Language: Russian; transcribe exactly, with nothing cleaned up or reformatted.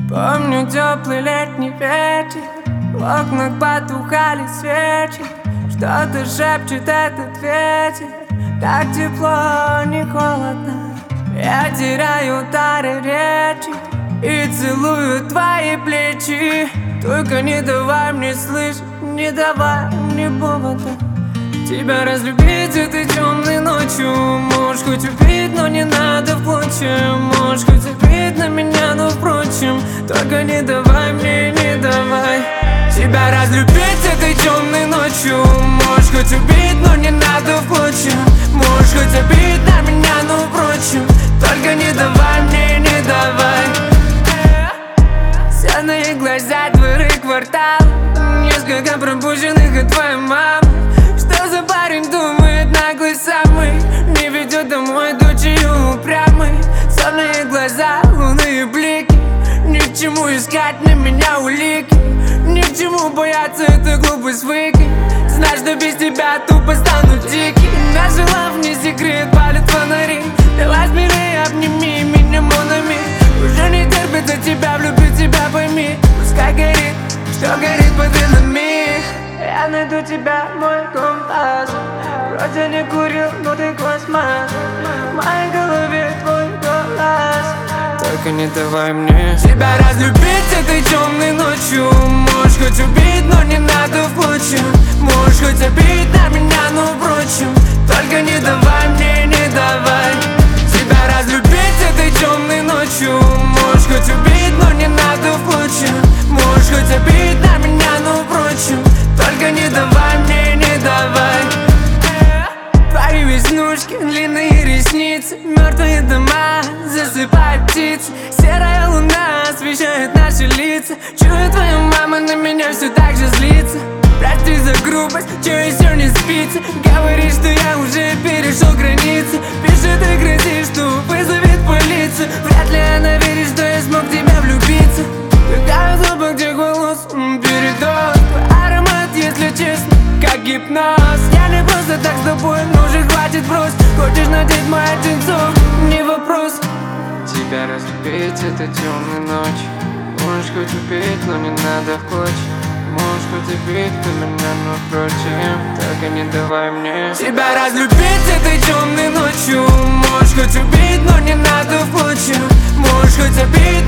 Помню теплый летний вечер, в окнах потухали свечи. Что-то шепчет этот ветер, так тепло, не холодно. Я теряю дары речи и целую твои плечи. Только не давай мне слышать, не давай мне повода тебя разлюбить этой темной ночью. Можешь хоть убить, но не надо впрочем. Можешь хоть забить на меня, но впрочем. Только не давай мне, не давай тебя разлюбить этой темной ночью. Можешь хоть убить, но не надо впрочем. Можешь хоть забить на меня, но впрочем. Только не давай мне, не давай. Сонные глаза, дворы, квартал, несколько пропущенных от твоей мамы. Что за парень думает, наглый самый, не ведет домой дочерью упрямый. Сонные глаза, лунные блики, ни к чему искать на меня улики. Ни к чему бояться, это глупость выкинь. Знать, что без тебя тупо стану дикий. Наша лав не секрет, палят фонари. Давай смелее, обними меня, монами. Уже не терпится тебя, влюбить тебя, пойми. Пускай горит, что горит под венами. Я найду тебя, мой компас. Вроде не курил, но ты космос. В моей голове твой голос. Только не давай мне тебя разлюбить этой темной ночью. Можешь хоть убить, но не надо впрочем. Можешь хоть обидеть на меня, но впрочем. Только не давай мне, не давай тебя разлюбить этой темной ночью. Можешь хоть убить, но не надо впрочем. Можешь хоть обидеть на меня, но впрочем. Только не давай мне, не давай. Твои веснушки, длинные ресницы, мертвые дома, засыпают птицы. Серая луна освещает наши лица. Чую, твоя мама на меня все так же злится. Прости за грубость, че еще не спится. Говорит, что я уже перешел границы. Пишет и грозит, что вызовет полицию. Вряд ли она верит, что я смог в тебя влюбиться. Какая запах, где голос, передоз. Твой аромат, если честно, как гипноз. Я не просто так с тобой, но уже хватит брось. Хочешь надеть мои джинсов, не вопрос. Тебя разбить этой темной ночью. Можешь хоть убить, но не надо в клочья. Можешь хоть убить на меня, но впрочем. Только не давай мне тебя разлюбить этой темной ночью. Можешь хоть убить, но не надо впрочем. Можешь хоть обидеть